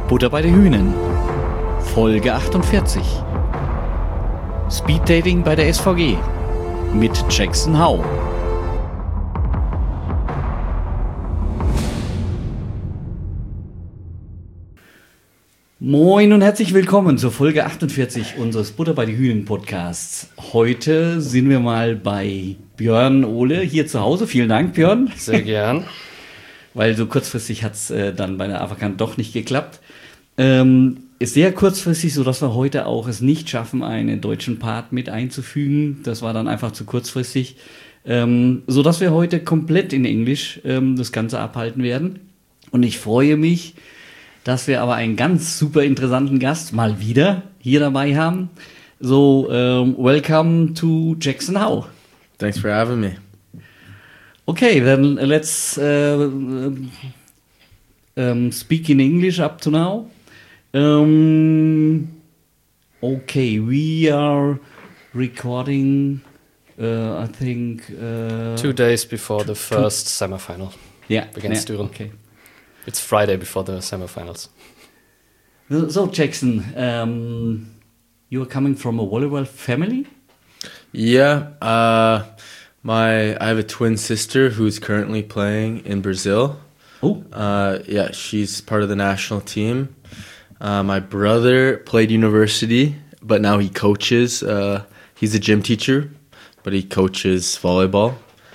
Butter bei den Hühnen. Folge 48. Speeddating bei der SVG mit Jackson Howe. Moin und herzlich willkommen zur Folge 48 unseres Butter bei den Hühnen Podcasts. Heute sind wir mal bei Björn Ohle hier zu Hause. Vielen Dank, Björn. Sehr gern. Weil so kurzfristig hat es dann bei der AFACAN doch nicht geklappt. Ist sehr kurzfristig, sodass wir heute auch es nicht schaffen, einen deutschen Part mit einzufügen. Das war dann einfach zu kurzfristig. Sodass wir heute komplett in Englisch das Ganze abhalten werden. Und ich freue mich, dass wir aber einen ganz super interessanten Gast mal wieder hier dabei haben. So, welcome to Jackson Howe. Thanks for having me. Okay, then let's speak in English up to now. Okay, we are recording, I think... 2 days before the first semifinal against Düren. Okay. It's Friday before the semifinals. So, Jackson, you are coming from a volleyball family? Yeah, I have a twin sister who's currently playing in Brazil. Oh. Yeah, she's part of the national team. My brother played university, but now he coaches. He's a gym teacher, but he coaches volleyball.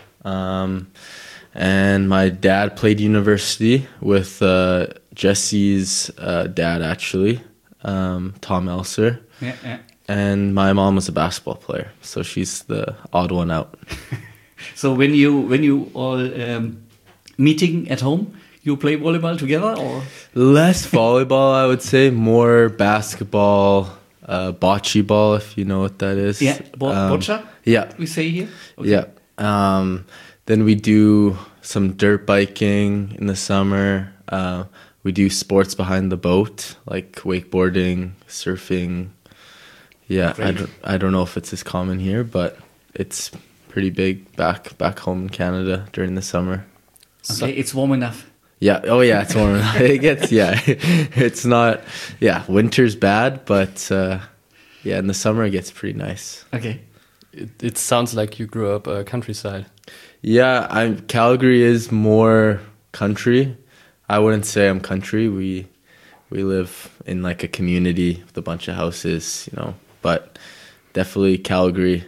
And my dad played university with Jesse's dad, actually, Tom Elser. Yeah. And my mom was a basketball player, so she's the odd one out. So when you all meeting at home, you play volleyball together, or Less volleyball, I would say. More basketball, bocce ball, if you know what that is. yeah, boccia? Yeah, We say here. Okay. yeah. Then we do some dirt biking in the summer. We do sports behind the boat, like wakeboarding, surfing. Yeah, Great. I don't know if it's as common here, but it's pretty big back home in Canada during the summer. Okay, it's warm enough. Yeah. Oh, yeah. It's warm. It gets. Yeah. It's not. Yeah. Winter's bad, but yeah, in the summer it gets pretty nice. Okay. It sounds like you grew up countryside. Yeah. Calgary is more country. I wouldn't say I'm country. We live in like a community with a bunch of houses, but definitely Calgary.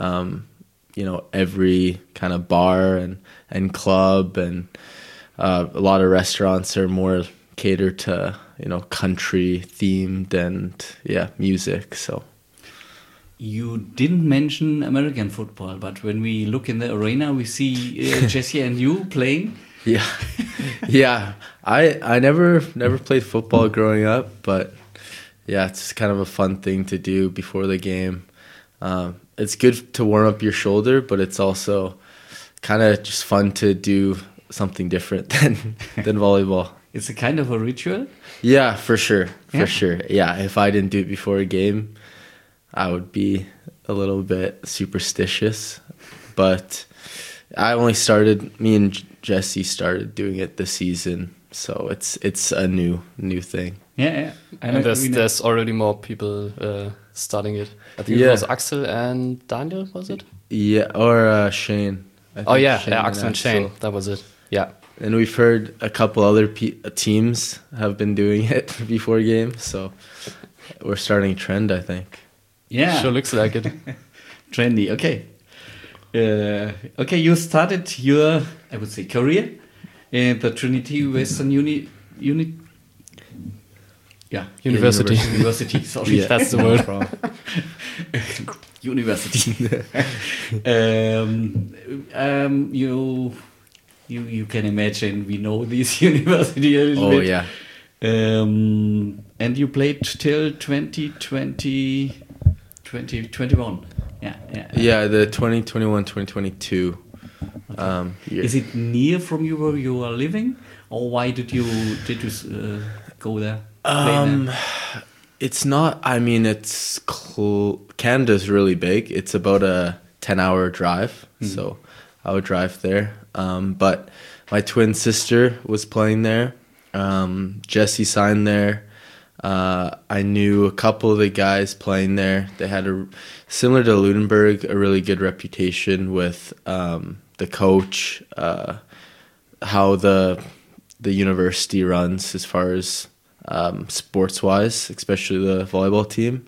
Every kind of bar and club and a lot of restaurants are more catered to, country themed and music. So You didn't mention American football, but when we look in the arena, we see Jesse and you playing. yeah, yeah. I never played football growing up, but yeah, it's kind of a fun thing to do before the game. It's good to warm up your shoulder, but it's also kind of just fun to do something different than volleyball. It's a kind of a ritual. Yeah, for sure. Yeah. For sure. Yeah, if I didn't do it before a game, I would be a little bit superstitious. But me and Jesse started doing it this season, so it's a new thing. Yeah. And there's already more people starting it. I think it was Axel and Daniel, was it? Yeah, or Shane. I think Shane Axel and Shane. That was it. Yeah. And we've heard a couple other teams have been doing it before games, so we're starting a trend, I think. Yeah. Sure looks like it. Trendy. Okay. Okay, you started your, I would say, career in the Trinity Western University. Sorry, Yeah. That's the word. University. You can imagine we know this university a little bit. Oh yeah. And you played till 2021. Yeah. The 2021-2022 year. Is it near from you where you are living, or why did you go there? play there? It's not. I mean, Canada's really big. It's about a 10-hour drive, so I would drive there. But my twin sister was playing there. Jesse signed there. I knew a couple of the guys playing there. They had similar to Lunenburg, a really good reputation with the coach, how the university runs as far as sports-wise, especially the volleyball team.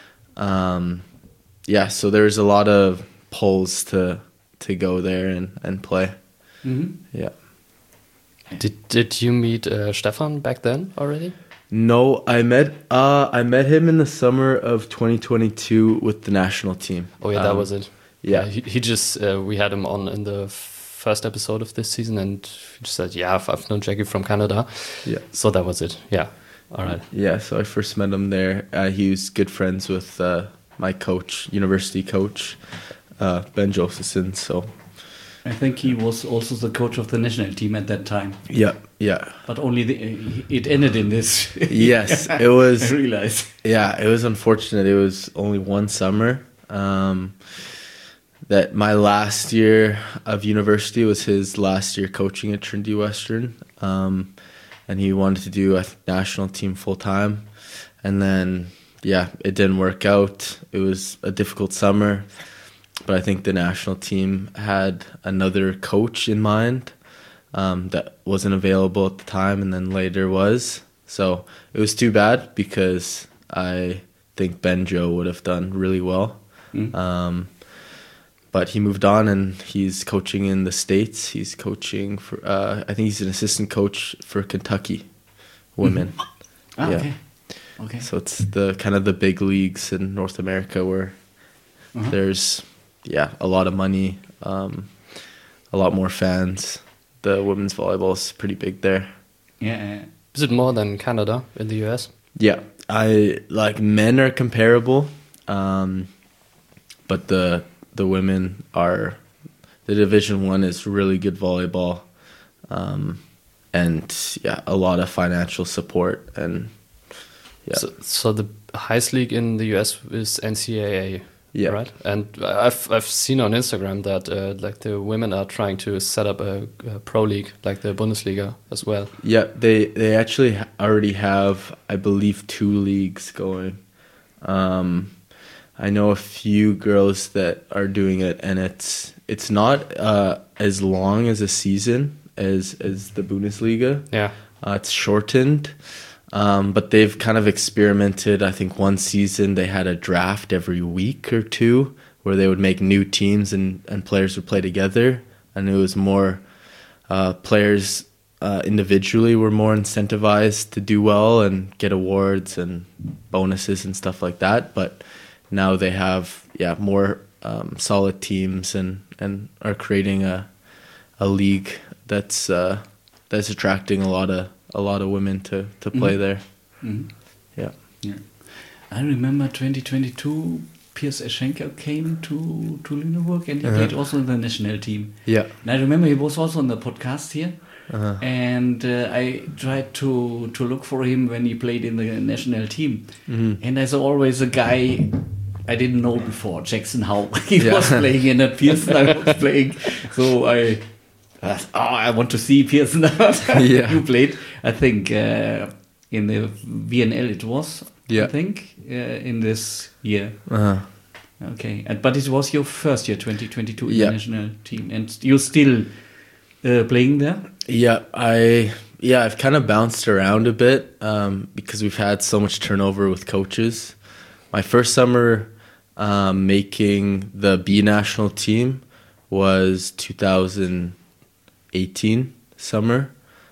So there's a lot of pulls to go there and play. Yeah. Did you meet Stefan back then already? No, I met him in the summer of 2022 with the national team. Oh yeah, that was it. Yeah, he just we had him on in the first episode of this season, and he just said, "Yeah, I've known Jackie from Canada." Yeah, so that was it. Yeah, all right. Yeah, so I first met him there. He was good friends with my coach, university coach, Ben Josephson. So I think he was also the coach of the national team at that time. Yeah. But only it ended in this. Yes, it was. I realized. Yeah, it was unfortunate. It was only one summer. That my last year of university was his last year coaching at Trinity Western. And he wanted to do a national team full time. And then, it didn't work out. It was a difficult summer. But I think the national team had another coach in mind that wasn't available at the time and then later was. So it was too bad because I think Benjo would have done really well. But he moved on and he's coaching in the States. He's coaching for, I think he's an assistant coach for Kentucky women. Okay. So it's the kind of the big leagues in North America where there's a lot of money, a lot more fans. The women's volleyball is pretty big there. Yeah. Is it more than Canada in the US? Yeah, men are comparable, but the women are, the Division 1 is really good volleyball, and a lot of financial support and So the highest league in the US is NCAA. Yeah. Right. And I've seen on Instagram that the women are trying to set up a pro league like the Bundesliga as well. Yeah, they actually already have, I believe, 2 leagues going. I know a few girls that are doing it, and it's not as long as a season as the Bundesliga. Yeah. It's shortened. But they've kind of experimented. I think one season they had a draft every week or 2 where they would make new teams and players would play together. And it was more players individually were more incentivized to do well and get awards and bonuses and stuff like that. But now they have more solid teams and are creating a league that's attracting a lot of women to play there. Yeah. I remember 2022 Piers Eschenker came to Lüneburg and he played also in the national team. Yeah. And I remember he was also on the podcast here. And I tried to look for him when he played in the national team. And I saw always a guy I didn't know before, Jackson Howe. He was playing and at Pearson I was playing. So I want to see Pearson. You played, I think, in the VNL it was, I think, in this year. Okay, but it was your first year, 2022, in the national team. And you're still playing there? Yeah, I've kind of bounced around a bit because we've had so much turnover with coaches. My first summer making the B national team was 2018 summer.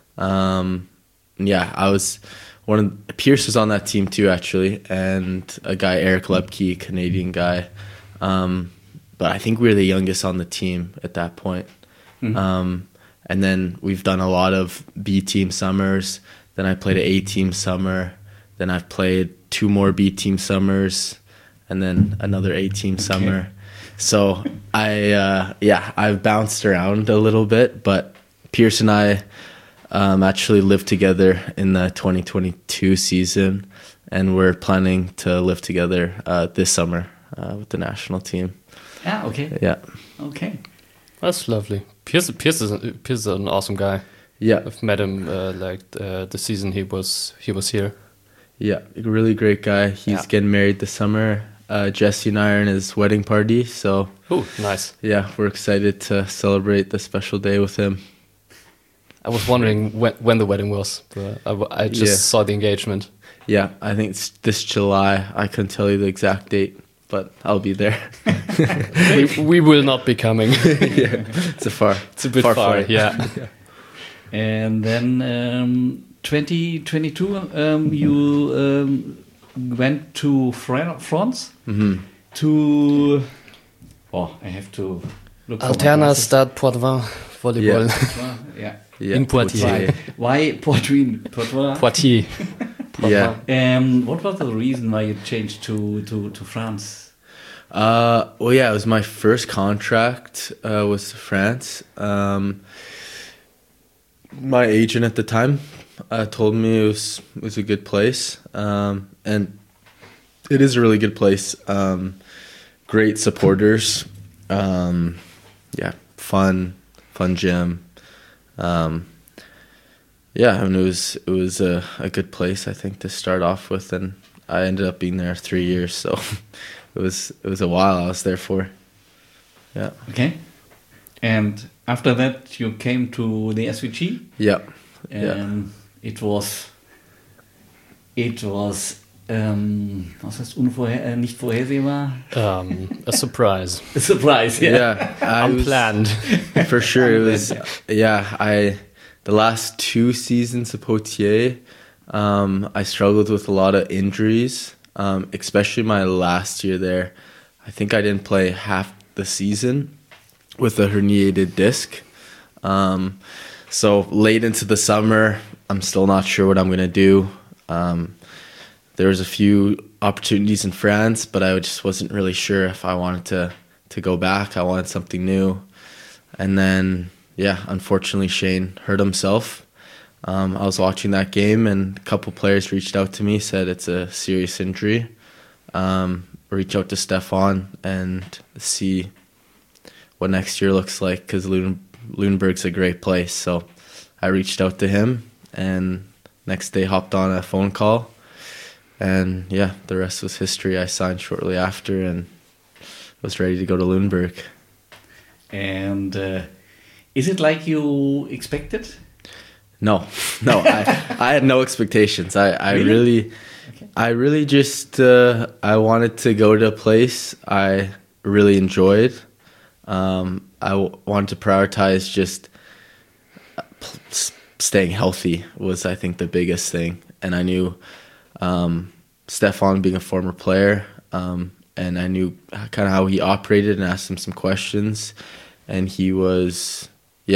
I was Pierce was on that team too, actually, and a guy, Eric Lepke, a Canadian guy. But I think we were the youngest on the team at that point. And then we've done a lot of B team summers. Then I played an A team summer. Then I've played 2 more B team summers, and then another A team summer. So I've bounced around a little bit, but Pierce and I actually lived together in the 2022 season, and we're planning to live together this summer with the national team. Ah, okay. Yeah. Okay. That's lovely. Pierce is an awesome guy. Yeah. I've met him the season he was here. Yeah, a really great guy. He's getting married this summer. Jesse and I are in his wedding party, so Oh, nice. yeah, we're excited to celebrate the special day with him. I was wondering when the wedding was, but I just saw the engagement. Yeah, I think it's this July. I couldn't tell you the exact date, but I'll be there. we will not be coming. Yeah, it's It's a bit far. flight. Yeah. And then 2022, you went to France Mm-hmm. to. Oh, I have to look. for my Alterna glasses. Stade Poitevin Volleyball. Yeah. Yeah, In Poitiers. Why Poitevin? Poitiers. Yeah. What was the reason why you changed to France? Well, yeah, it was my first contract with France. My agent at the time told me it was a good place, and it is a really good place. Great supporters, yeah, fun gym. Yeah, I mean, it was a good place, I think, to start off with, and I ended up being there 3 years, so it was a while I was there for. Yeah. Okay. And after that, you came to the SVG. Yeah. It was was heißt nicht vorhersehbar? A surprise. A surprise, yeah. I was- Unplanned. for sure, it was. Yeah, the last 2 seasons of Poitiers, I struggled with a lot of injuries, especially my last year there. I think I didn't play half the season with a herniated disc. So late into the summer, I'm still not sure what I'm going to do. There was a few opportunities in France, but I just wasn't really sure if I wanted to go back. I wanted something new. And then, yeah, unfortunately, Shane hurt himself. I was watching that game, and a couple players reached out to me, said it's a serious injury. Reach out to Stefan and see what next year looks like, because Lunenburg's a great place. So I reached out to him, and next day hopped on a phone call. And yeah, the rest was history. I signed shortly after and was ready to go to Lunenburg. And is it like you expected? No, I had no expectations. I Really? really just I wanted to go to a place I really enjoyed. Wanted to prioritize just staying healthy was, I think, the biggest thing. And I knew Stefan being a former player, and I knew kind of how he operated and asked him some questions. And he was,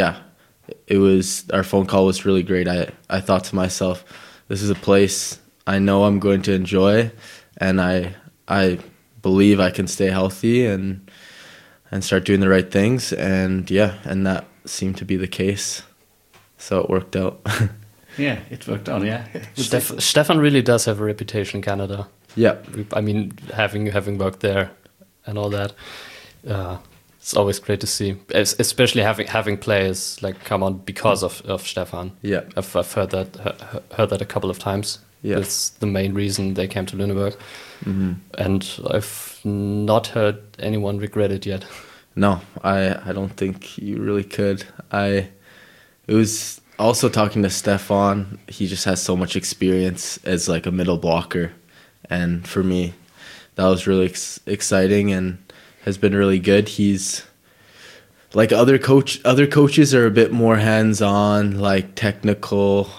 our phone call was really great. I thought to myself, this is a place I know I'm going to enjoy, and I believe I can stay healthy and start doing the right things. And that seemed to be the case. So it worked out. Yeah, it worked out, yeah. Stefan really does have a reputation in Canada. Yeah. I mean, having worked there and all that, it's always great to see, especially having players like come on because of Stefan. Yeah. I've heard that a couple of times. Yeah. That's the main reason they came to Lüneburg. Mm-hmm. And I've not heard anyone regret it yet. No, I don't think you really could. It was also talking to Stefan. He just has so much experience as like a middle blocker, and for me, that was really exciting and has been really good. He's like other coaches are a bit more hands-on, like technical,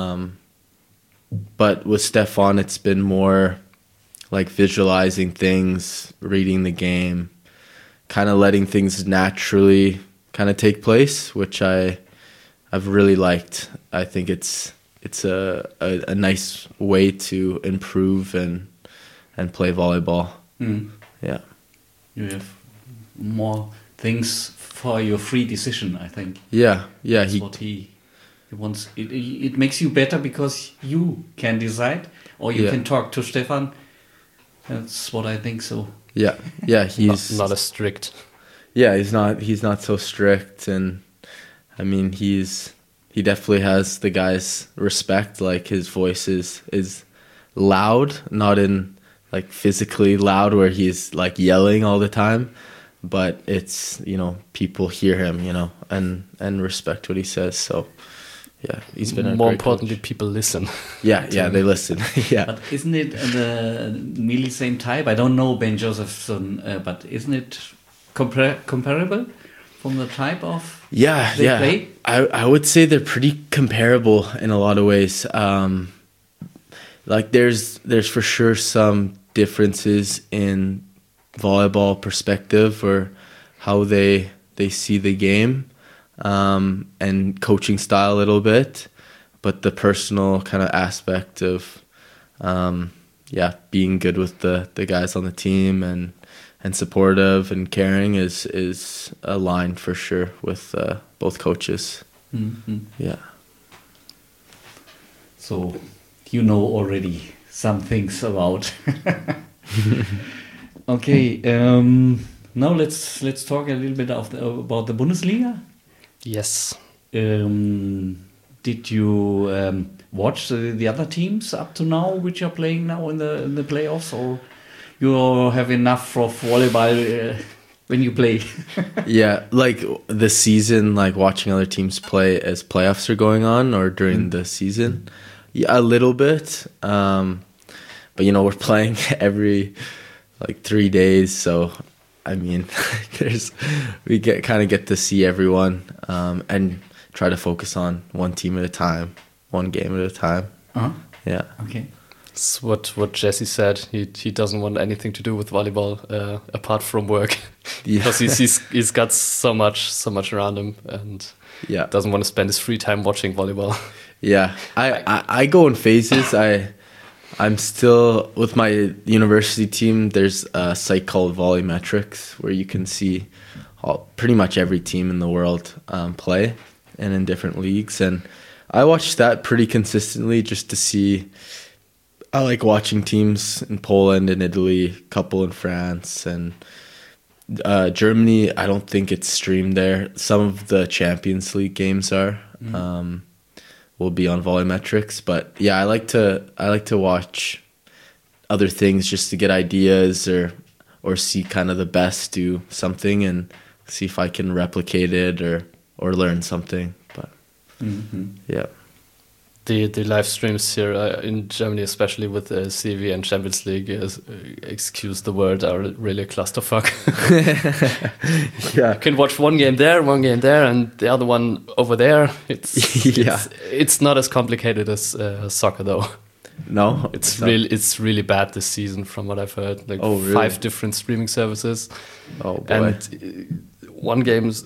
but with Stefan, it's been more like visualizing things, reading the game, kind of letting things naturally kind of take place, which I've really liked. I think it's a nice way to improve and play volleyball. Mm. Yeah. You have more things for your free decision, I think. Yeah. That's what he wants. It makes you better because you can decide, or you can talk to Stefan. That's what I think. So. Yeah. He's not as strict. Yeah, he's not so strict, and I mean he definitely has the guys' respect. Like his voice is loud, not in like physically loud where he's like yelling all the time, but it's, you know, people hear him, you know, and respect what he says. So yeah, he's been a more great importantly, coach. people listen. Yeah, they listen. Yeah. But isn't it the nearly same type? I don't know Ben Josephson, but isn't it comparable from the type of they play? I would say they're pretty comparable in a lot of ways. Like there's for sure some differences in volleyball perspective or how they see the game, and coaching style a little bit, but the personal kind of aspect of being good with the guys on the team and supportive and caring is aligned for sure with both coaches. Mm-hmm. Yeah. So you know already some things about. Okay, now let's talk a little bit about the Bundesliga. Yes. Did you watch the other teams up to now, which are playing now in the playoffs, or you have enough of volleyball when you play? Yeah, like the season, like watching other teams play as playoffs are going on, or during the season. Yeah, a little bit. But you know, we're playing every like 3 days, so I mean, we get to see everyone, and try to focus on one team at a time, one game at a time. Yeah. Okay. It's what Jesse said. He doesn't want anything to do with volleyball apart from work, because he's got so much around him, and doesn't want to spend his free time watching volleyball. Yeah, I go in phases. I'm still with my university team. There's a site called Volleymetrics where you can see pretty much every team in the world play, and in different leagues. And I watch that pretty consistently just to see. I like watching teams in Poland and Italy, a couple in France, and Germany. I don't think it's streamed there. Some of the Champions League games are. Will be on Volleymetrics, but yeah, I like to watch other things just to get ideas or see kind of the best do something and see if I can replicate it or learn something. But yeah, the live streams here in Germany, especially with the CV and Champions League, excuse the word, are really a clusterfuck. Yeah, you can watch one game there, and the other one over there. It's not as complicated as soccer, though. No, it's really bad this season, from what I've heard. Like really? 5 different streaming services. Oh boy. And one game's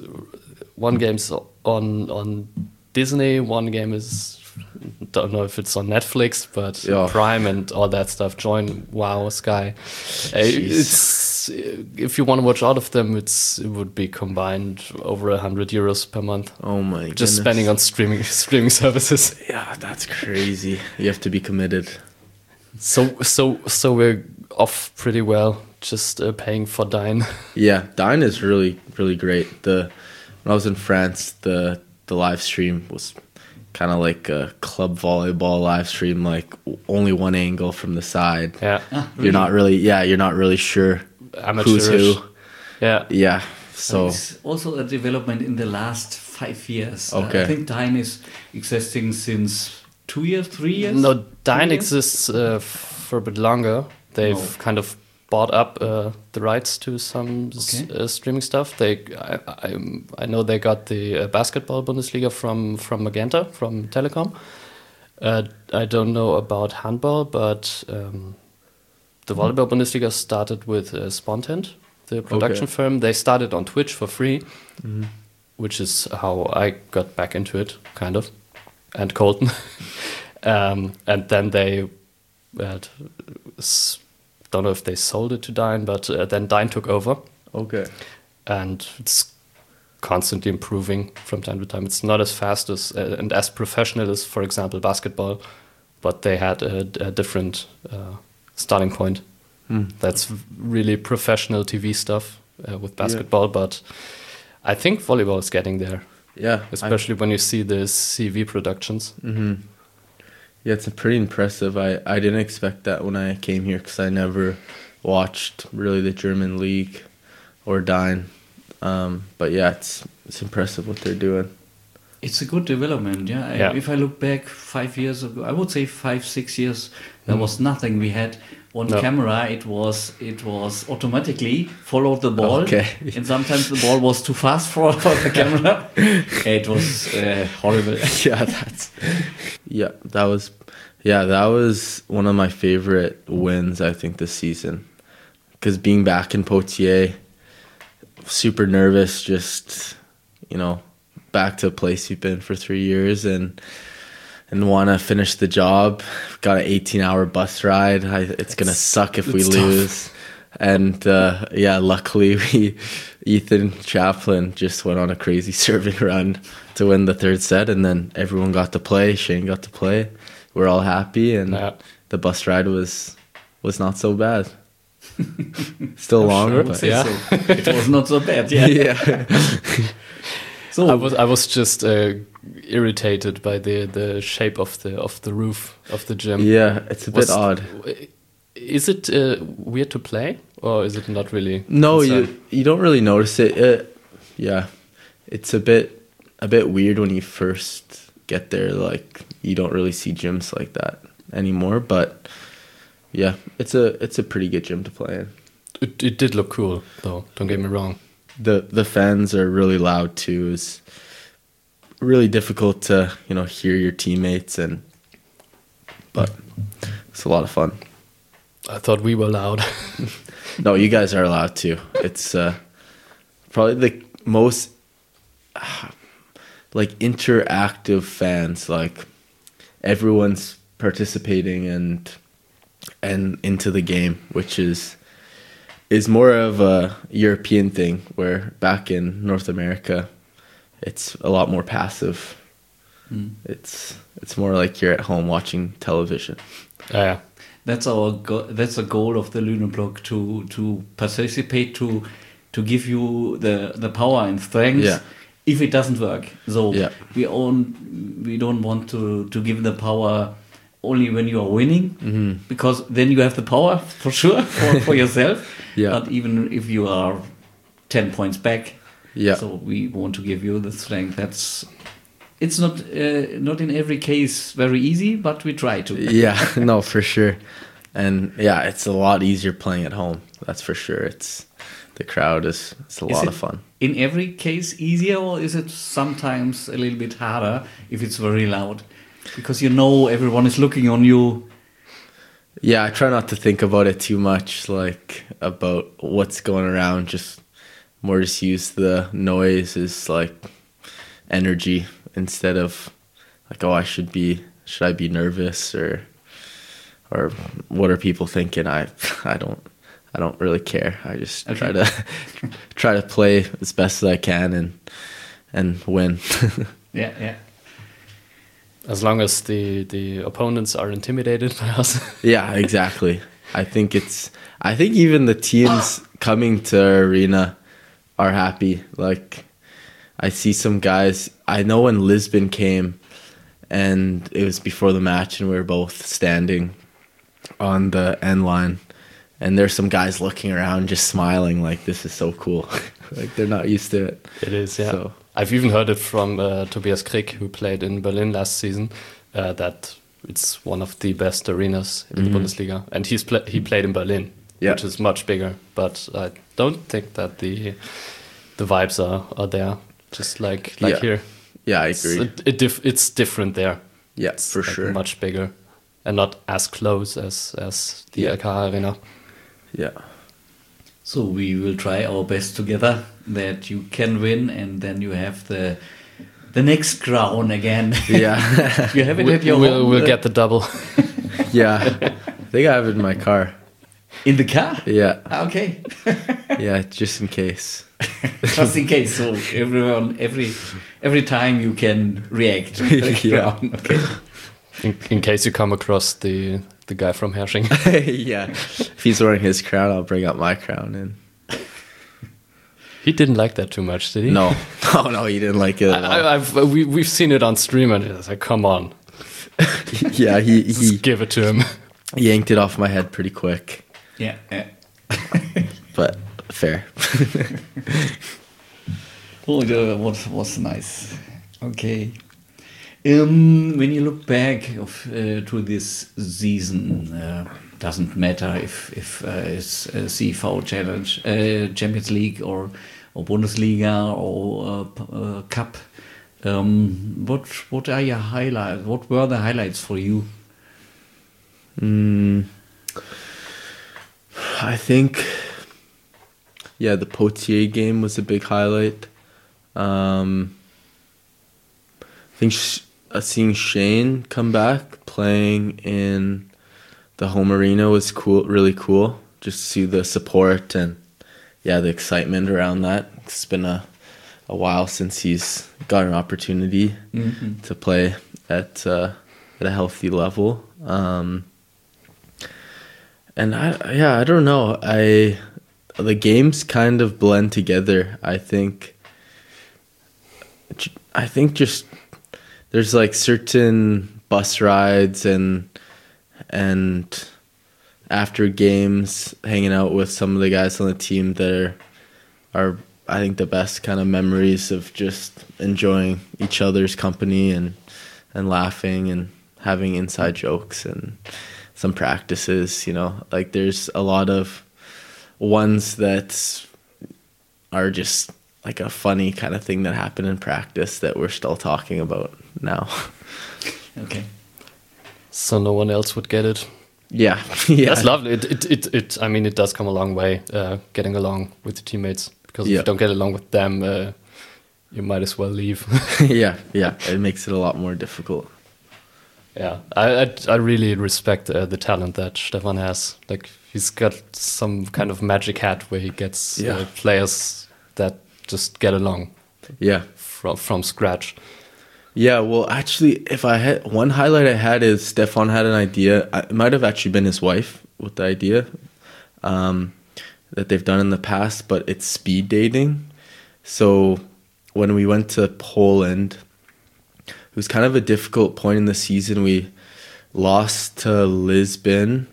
on Disney. One game is, don't know if it's on Netflix, but Prime and all that stuff. Join, Wow, Sky. It's, if you want to watch all of them, it would be combined over €100 per month. Oh my goodness. Just spending on streaming services. Yeah, that's crazy. You have to be committed. So we're off pretty well. Just paying for Dyn. Yeah, Dyn is really, really great. When I was in France, the live stream was kind of like a club volleyball live stream, like only one angle from the side. Yeah, really? You're not really sure who's who. Yeah. So it's also a development in the last 5 years. Okay. I think Dyn is existing since 2 years, 3 years. No, Dyn exists for a bit longer. They've kind of bought up the rights to some streaming stuff. I know they got the basketball Bundesliga from Magenta, from Telecom. I don't know about handball, but the volleyball Bundesliga started with Spontent, the production firm. They started on Twitch for free, which is how I got back into it, kind of, and Colton. And then they don't know if they sold it to Dyn, but then Dyn took over. Okay. And it's constantly improving from time to time. It's not as fast as and as professional as, for example, basketball, but they had a different starting point. That's really professional TV stuff with basketball, but I think volleyball is getting there. Yeah. Especially when you see the CV productions. Yeah, it's pretty impressive. I didn't expect that when I came here because I never watched really the German league or Dine. But yeah, it's impressive what they're doing. It's a good development, yeah. If I look back 5 years ago, I would say 5-6 years, there was nothing. We had one camera. It was automatically followed the ball, and sometimes the ball was too fast for the camera. It was horrible. That was one of my favorite wins, I think, this season. Because being back in Poitiers, super nervous, just, back to a place you've been for 3 years and want to finish the job. Got an 18-hour bus ride. It's going to suck if we lose. And luckily Ethan Chaplin just went on a crazy serving run to win the third set, and then everyone got to play. Shane got to play. We're all happy, and the bus ride was not so bad. Still longer, but so. It was not so bad. Yeah. So I was just irritated by the shape of the roof of the gym. Yeah, it's a bit odd. Is it weird to play, or is it not really? No, you don't really notice it. It's a bit weird when you first get there. Like, you don't really see gyms like that anymore. But yeah, it's a pretty good gym to play in. It did look cool, though. Don't get me wrong. The fans are really loud too. It's really difficult to hear your teammates, but it's a lot of fun. I thought we were loud. No, you guys are loud too. It's probably the most interactive fans. Like, everyone's participating and into the game, which is more of a European thing, where back in North America, it's a lot more passive. It's more like you're at home watching television. Yeah, that's a goal of the Lüneburg to participate, to give you the power and strength. Yeah. If it doesn't work, so we don't want to give the power only when you are winning, because then you have the power for sure for yourself. But even if you are 10 points back, so we want to give you the strength. It's not in every case very easy, but we try to. Yeah, no, for sure. And it's a lot easier playing at home. That's for sure. The crowd it's a lot of fun. In every case easier, or is it sometimes a little bit harder if it's very loud? Because everyone is looking on you. Yeah, I try not to think about it too much, like about what's going around. Just use the noise as like energy instead of like, oh, should I be nervous or what are people thinking? I don't really care. I just try to play as best as I can and win. Yeah. As long as the opponents are intimidated by us. Yeah, exactly. I think even the teams coming to our arena are happy. Like, I see some guys. I know when Lisbon came, and it was before the match, and we were both standing on the end line, and there's some guys looking around, just smiling, like, this is so cool. Like, they're not used to it. It is, yeah. So, I've even heard it from Tobias Krick, who played in Berlin last season, that it's one of the best arenas in the Bundesliga. And he played in Berlin, which is much bigger. But I don't think that the vibes are there, just like here. Yeah, I agree. It's different there. Yeah, it's for sure. Much bigger and not as close as the LKH Arena. Yeah. So we will try our best together that you can win, and then you have the next crown again. Yeah. You have it at your home. We'll get the double. Yeah. I think I have it in my car. In the car? Yeah. Okay. Yeah, just in case. Just in case. So everyone, every time you can react to the crown. Okay. In case you come across the guy from Hersching. Yeah. If he's wearing his crown, I'll bring out my crown. And he didn't like that too much, did he? No. Oh, no, he didn't like it at all. We've seen it on stream, and it's like, come on. Yeah, he Just give it to him. yanked it off my head pretty quick, Yeah. but fair. Oh, that was nice. Okay. When you look back to this season, doesn't matter if it's CV Challenge, Champions League or Bundesliga or Cup. What are your highlights? What were the highlights for you? I think, yeah, the Poitiers game was a big highlight. I think seeing Shane come back playing in the home arena was cool, really cool. Just to see the support and yeah, the excitement around that. It's been a while since he's got an opportunity to play at a healthy level. And I don't know. The games kind of blend together. I think just there's like certain bus rides and after games hanging out with some of the guys on the team that are I think the best kind of memories of just enjoying each other's company and laughing and having inside jokes and some practices, like there's a lot of ones that are just like a funny kind of thing that happened in practice that we're still talking about now. Okay. So no one else would get it. Yeah. Yeah. That's lovely. I mean, it does come a long way, getting along with the teammates, because if you don't get along with them, you might as well leave. Yeah. It makes it a lot more difficult. Yeah, I really respect the talent that Stefan has. Like, he's got some kind of magic hat where he gets players that just get along. Yeah, from scratch. Yeah, well, actually, if I had one highlight I had is Stefan had an idea. It might have actually been his wife with the idea that they've done in the past, but it's speed dating. So when we went to Poland, it was kind of a difficult point in the season. We lost to Lisbon,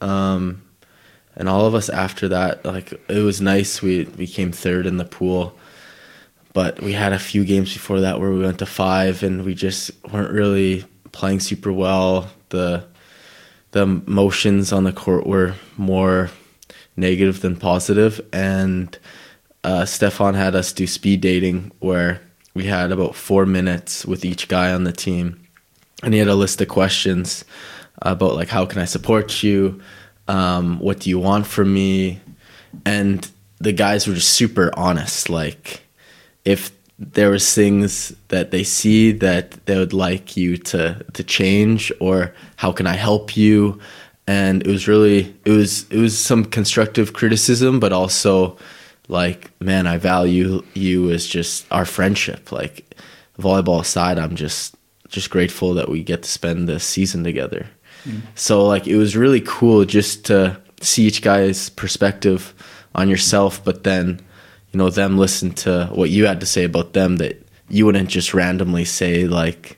and all of us after that, like, it was nice. We came third in the pool, but we had a few games before that where we went to 5, and we just weren't really playing super well. The emotions on the court were more negative than positive, and Stefan had us do speed dating where we had about 4 minutes with each guy on the team, and he had a list of questions about, like, how can I support you? What do you want from me? And the guys were just super honest. Like, if there was things that they see that they would like you to change, or how can I help you? And it was some constructive criticism, but also, like, man, I value you as just our friendship. Like, volleyball aside, I'm just grateful that we get to spend this season together. So, like, it was really cool just to see each guy's perspective on yourself, but then, them listen to what you had to say about them, that you wouldn't just randomly say, like,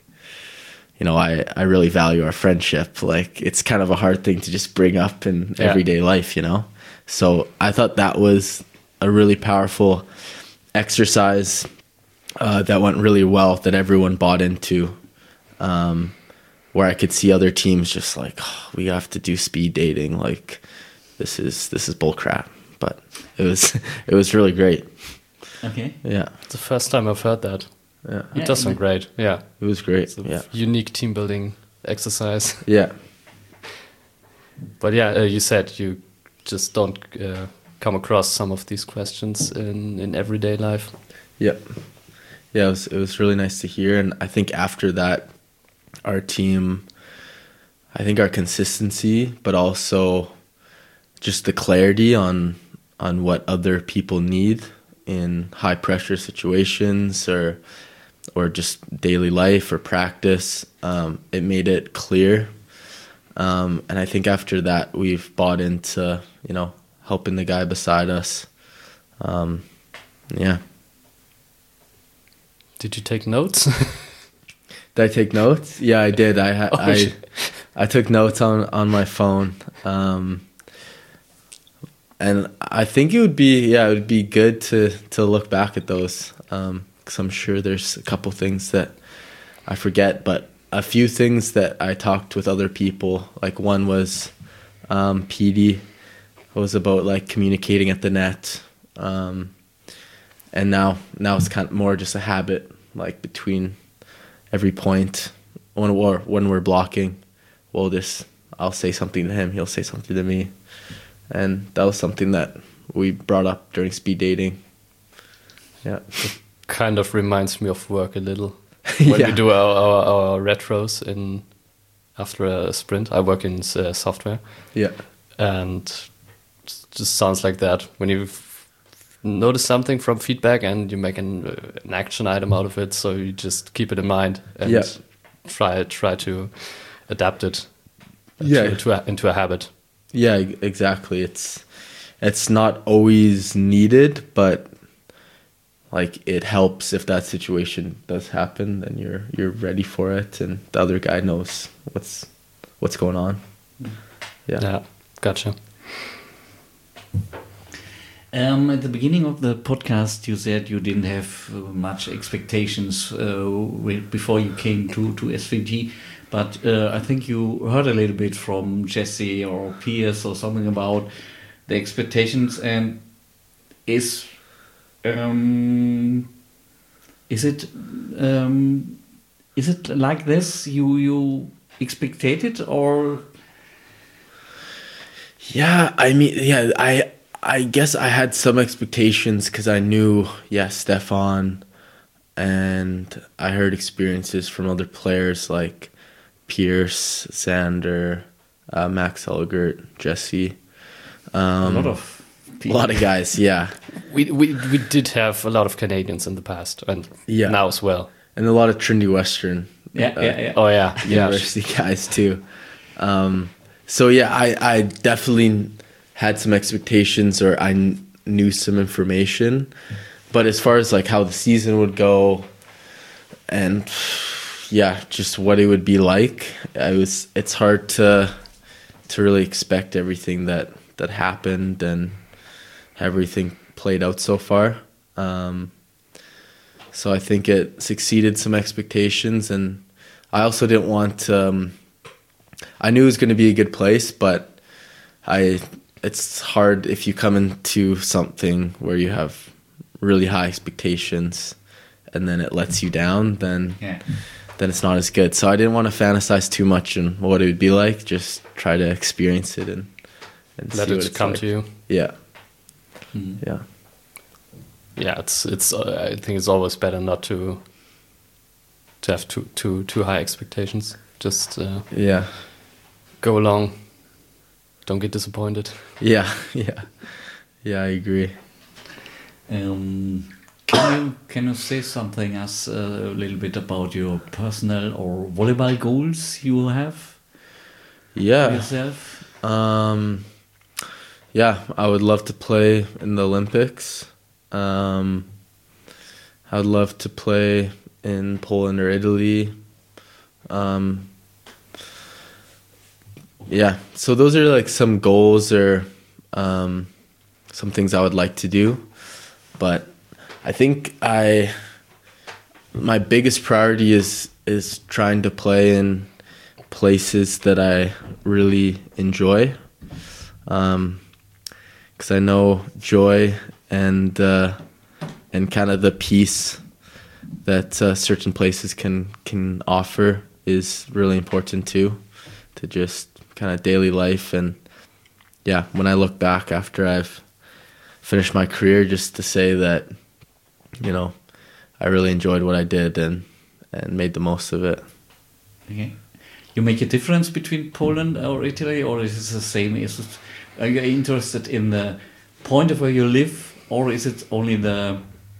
I really value our friendship. Like, it's kind of a hard thing to just bring up in everyday life, So I thought that was a really powerful exercise that went really well, that everyone bought into, where I could see other teams just like, oh, we have to do speed dating. Like, this is bull crap. But it was really great. Okay. Yeah. It's the first time I've heard that. Yeah. It does sound great. Yeah. It was great. It's a unique team building exercise. Yeah. But yeah, you said you just don't come across some of these questions in everyday life. Yeah. Yeah, it was really nice to hear. And I think after that, our team, I think our consistency, but also just the clarity on what other people need in high pressure situations or just daily life or practice, it made it clear. And I think after that, we've bought into, helping the guy beside us. Yeah. Did you take notes? Did I take notes? Yeah, I did. Oh, shit. I took notes on my phone. And I think it would be good to look back at those. Because I'm sure there's a couple things that I forget, but a few things that I talked with other people. Like one was PD. It was about like communicating at the net. And now it's kind of more just a habit, like between every point when we're blocking, I'll say something to him, he'll say something to me. And that was something that we brought up during speed dating. Yeah. Kind of reminds me of work a little. When we do our retros after a sprint, I work in software. Yeah. And it just sounds like that. When you notice something from feedback and you make an action item out of it, so you just keep it in mind and try to adapt it into a habit. Yeah, exactly. It's not always needed, but like it helps if that situation does happen, then you're ready for it, and the other guy knows what's going on. Yeah, gotcha. At the beginning of the podcast, you said you didn't have much expectations before you came to SVG, but I think you heard a little bit from Jesse or Piers or something about the expectations. And is it like this you expected it, or? Yeah, I mean, I guess I had some expectations because I knew, Stefan, and I heard experiences from other players like Pierce, Sander, Max Elgert, Jesse. A lot of people. A lot of guys, yeah. We did have a lot of Canadians in the past, and now as well. And a lot of Trinity Western Oh, yeah. university guys too. So, I definitely had some expectations, or I knew some information. But as far as like how the season would go and just what it would be like, it's hard to really expect everything that happened and everything played out so far. So I think it succeeded some expectations, and I also didn't want I knew it was going to be a good place, but it's hard if you come into something where you have really high expectations and then it lets you down, then it's not as good. So I didn't want to fantasize too much on what it would be like. Just try to experience it and let see it come like. to you. Yeah. Mm-hmm. Yeah. Yeah, it's. I think it's always better not to have too high expectations. Just go along. Don't get disappointed. Yeah, I agree. Can you say something us a little bit about your personal or volleyball goals you have? Yeah. For yourself? I would love to play in the Olympics. I would love to play in Poland or Italy. So those are like some goals or some things I would like to do. But I think my biggest priority is trying to play in places that I really enjoy. Because I know joy and kind of the peace that certain places can offer is really important too, to just kind of daily life. And when I look back after I've finished my career, just to say that, I really enjoyed what I did and made the most of it. Okay. You make a difference between Poland or Italy, or is it the same? Are you interested in the point of where you live, or is it only the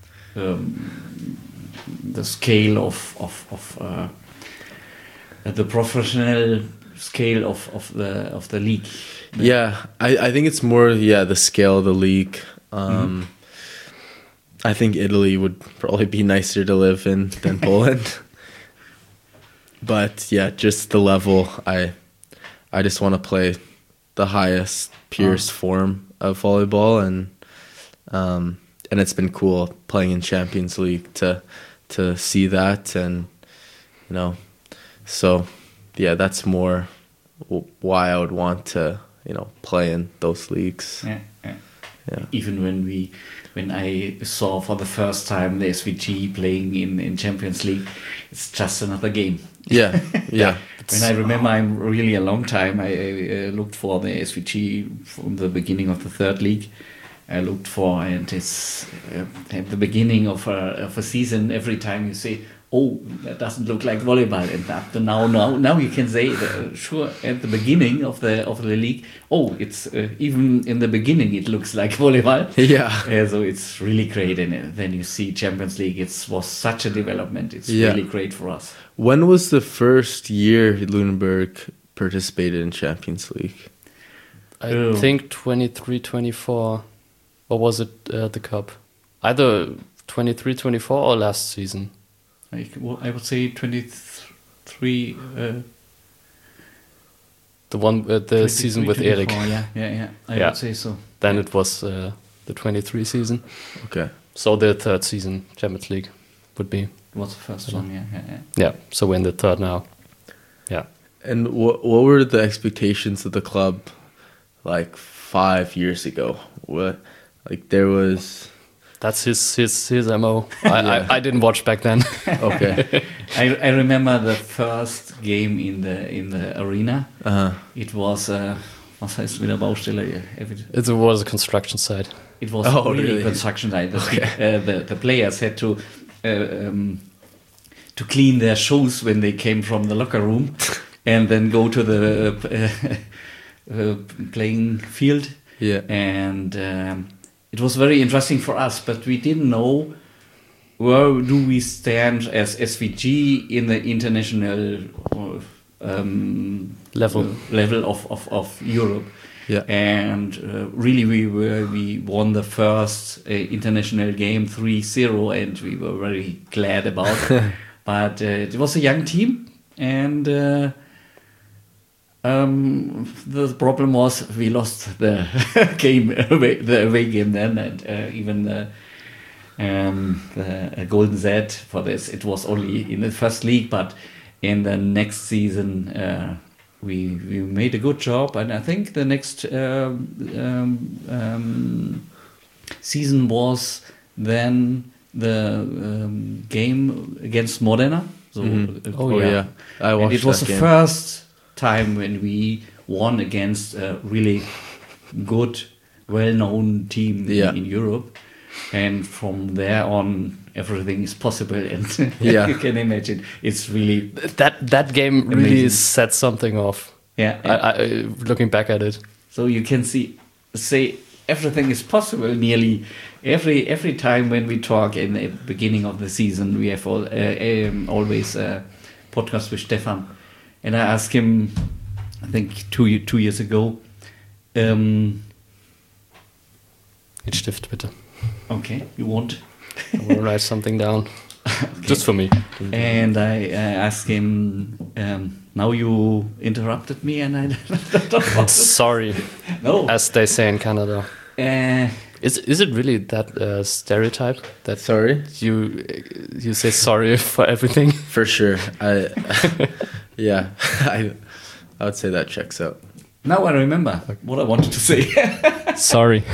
scale of the professional scale of the league? I think it's more the scale of the league. I think Italy would probably be nicer to live in than Poland. But yeah, just the level. I just want to play the highest, purest form of volleyball, and it's been cool playing in Champions League to see that, and so yeah, that's more why I would want to play in those leagues. Yeah. Even when I saw for the first time the SVG playing in Champions League, it's just another game. Yeah. When I remember, I'm really a long time. I looked for the SVG from the beginning of the third league. I looked for, and it's at the beginning of a season. Every time you say, "Oh, that doesn't look like volleyball," and up to now you can say, sure, at the beginning of the league, oh, it's even in the beginning it looks like volleyball. Yeah. So it's really great, and then you see Champions League. It was such a development. It's really great for us. When was the first year Lunenburg participated in Champions League? I think 23-24. Or was it the Cup? Either 23-24 or last season. I would say 23. The one the season with Erik. Yeah. I would say so. Then it was the 23 season. Okay. So the third season Champions League would be. It was the first one. Yeah. Yeah. So we're in the third now. Yeah. And what were the expectations of the club like 5 years ago? There was. That's his MO. I didn't watch back then. Okay. I remember the first game in the arena. It was was heißt wieder Baustelle? It was a construction site. It was really a construction site. Okay. The players had to clean their shoes when they came from the locker room, and then go to the playing field. Yeah. And it was very interesting for us, but we didn't know where do we stand as SVG in the international level of Europe. Yeah. And really we won the first international game 3-0, and we were very glad about it. But it was a young team, and the problem was we lost the the away game then, and even the Golden Z for this. It was only in the first league, but in the next season we made a good job, and I think the next season was then the game against Modena. So yeah, I watched. And it was that the game. first time when we won against a really good, well-known team in Europe, and from there on everything is possible. And you can imagine, it's really that game amazing. Really set something off. Yeah, I looking back at it, so you can say everything is possible. Nearly every time when we talk in the beginning of the season, we have always a podcast with Stefan. And I asked him, I think 2 years ago. Mit Stift, bitte. Okay, you want? I will write something down, just for me. And I asked him. Now you interrupted me, and I don't Sorry. No, as they say in Canada. Is it really that stereotype that sorry you say sorry for everything? For sure. Yeah, I would say that checks out. Now I remember what I wanted to say. Sorry.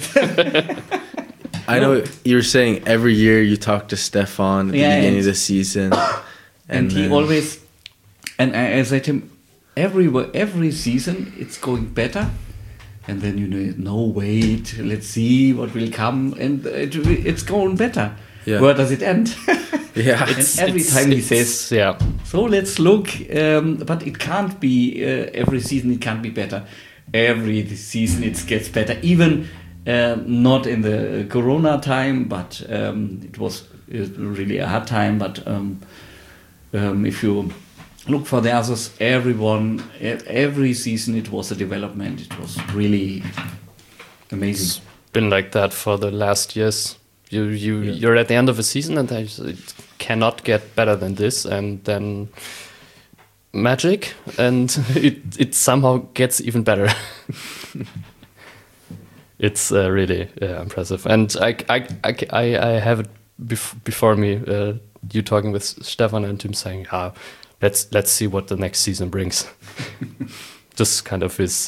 I know you were saying every year you talk to Stefan at the beginning of the season, and he always, and I said to him, every season it's going better. And then no, wait, let's see what will come, and it's going better. Yeah. Where does it end? Yeah. And every time he says, yeah. So let's look, but it can't be every season. It can't be better. Every season it gets better. Even not in the Corona time, but it was really a hard time. But if you look for the others, every season it was a development. It was really amazing. It's been like that for the last years. You're at the end of a season and it cannot get better than this, and then magic, and it somehow gets even better. It's really impressive, and I have it before me. You talking with Stefan and Tim saying, let's see what the next season brings." Just kind of his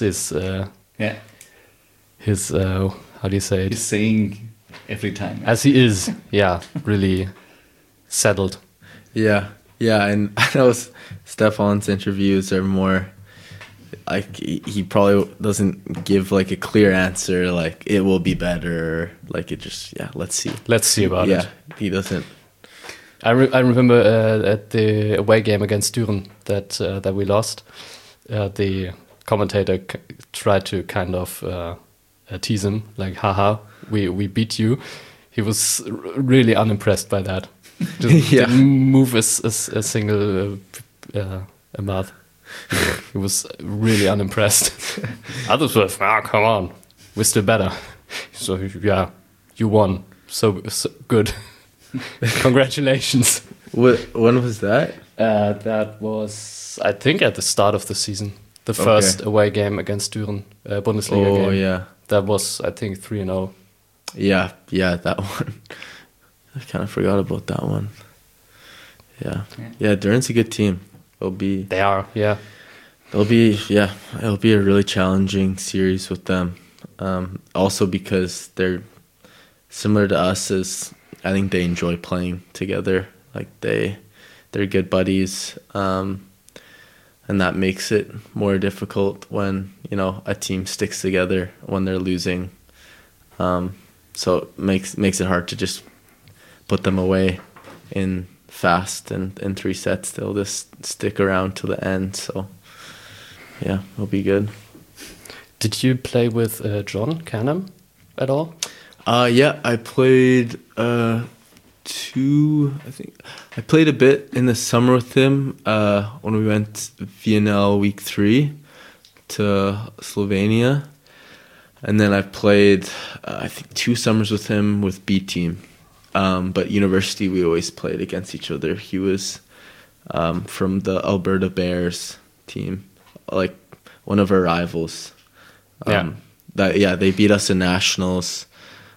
how do you say it? He's saying every time. As he is, really settled. Yeah, and I know Stefan's interviews are more like he probably doesn't give like a clear answer, like it will be better, like it just let's see about it. He doesn't. I remember at the away game against Düren that we lost, the commentator tried to kind of tease him, like, haha, we beat you. He was really unimpressed by that. Just didn't move a single mouth. He was really unimpressed. Others were, come on, we're still better. So you won. So good. Congratulations. When was that? That was, I think, at the start of the season. The first away game against Düren, Bundesliga game. Oh, yeah. That was, I think, 3-0. Yeah, that one. I kind of forgot about that one. Yeah, Düren's a good team. They are, yeah. It'll be a really challenging series with them. Also because they're similar to us, as I think they enjoy playing together. Like they're good buddies, and that makes it more difficult when a team sticks together when they're losing. So it makes it hard to just put them away in fast and in 3 sets. They'll just stick around till the end. So yeah, it'll be good. Did you play with John Canham at all? Yeah, I played I think I played a bit in the summer with him when we went VNL week 3 to Slovenia, and then I played I think 2 summers with him with B team, but university we always played against each other. He was from the Alberta Bears team, like one of our rivals. They beat us in nationals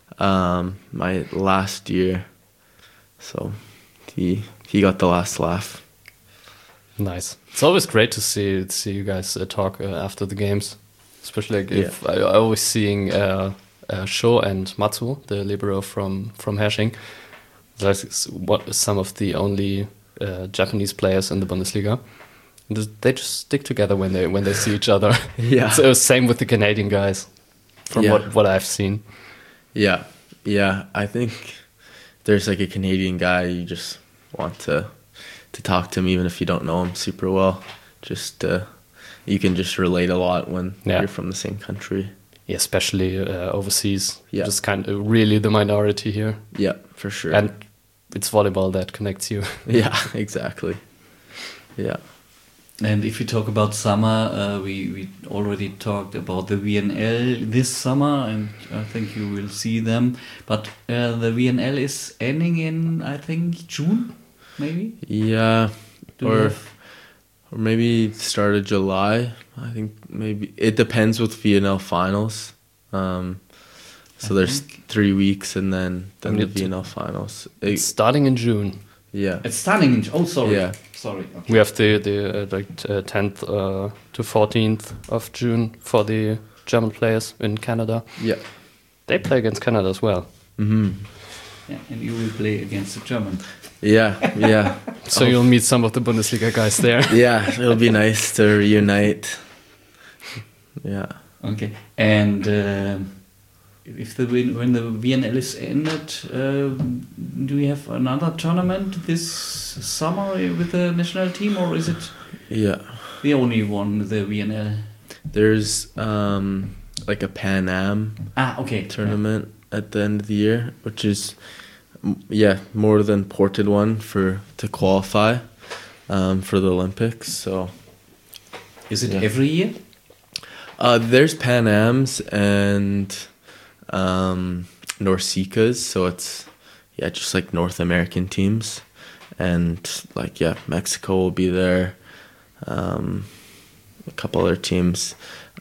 my last year, so he got the last laugh. Nice. It's always great to see you guys talk after the games, especially if I always seeing Sho and Matsu, the libero from Hersching. That's some of the only Japanese players in the Bundesliga. They just stick together when they see each other. Yeah. So same with the Canadian guys, from what I've seen. Yeah. I think there's like a Canadian guy you just want to talk to him, even if you don't know him super well. Just you can just relate a lot when you're from the same country. Yeah, especially overseas. Yeah. Just kind of really the minority here. Yeah, for sure. And it's volleyball that connects you. Yeah, exactly. Yeah. And if you talk about summer, we already talked about the VNL this summer, and I think you will see them. But the VNL is ending in, I think, June, maybe? Yeah, or maybe start of July. I think maybe. It depends with VNL finals. So there's 3 weeks and then the VNL finals. It's starting in June. Yeah. It's starting in June. Oh, sorry. Yeah. Sorry. Okay. We have the 10th to 14th of June for the German players in Canada. Yeah. They play against Canada as well. Mm-hmm. Yeah, and you will play against the German. Yeah. So you'll meet some of the Bundesliga guys there. Yeah, it'll be nice to reunite. Yeah. Okay. And when the VNL is ended, do we have another tournament this summer with the national team, or is it the only one, the VNL? There's like a Pan Am tournament at the end of the year, which is more than ported one to qualify for the Olympics. So is it every year? There's Pan Ams and Norsicas, so it's just like North American teams, and Mexico will be there, a couple other teams.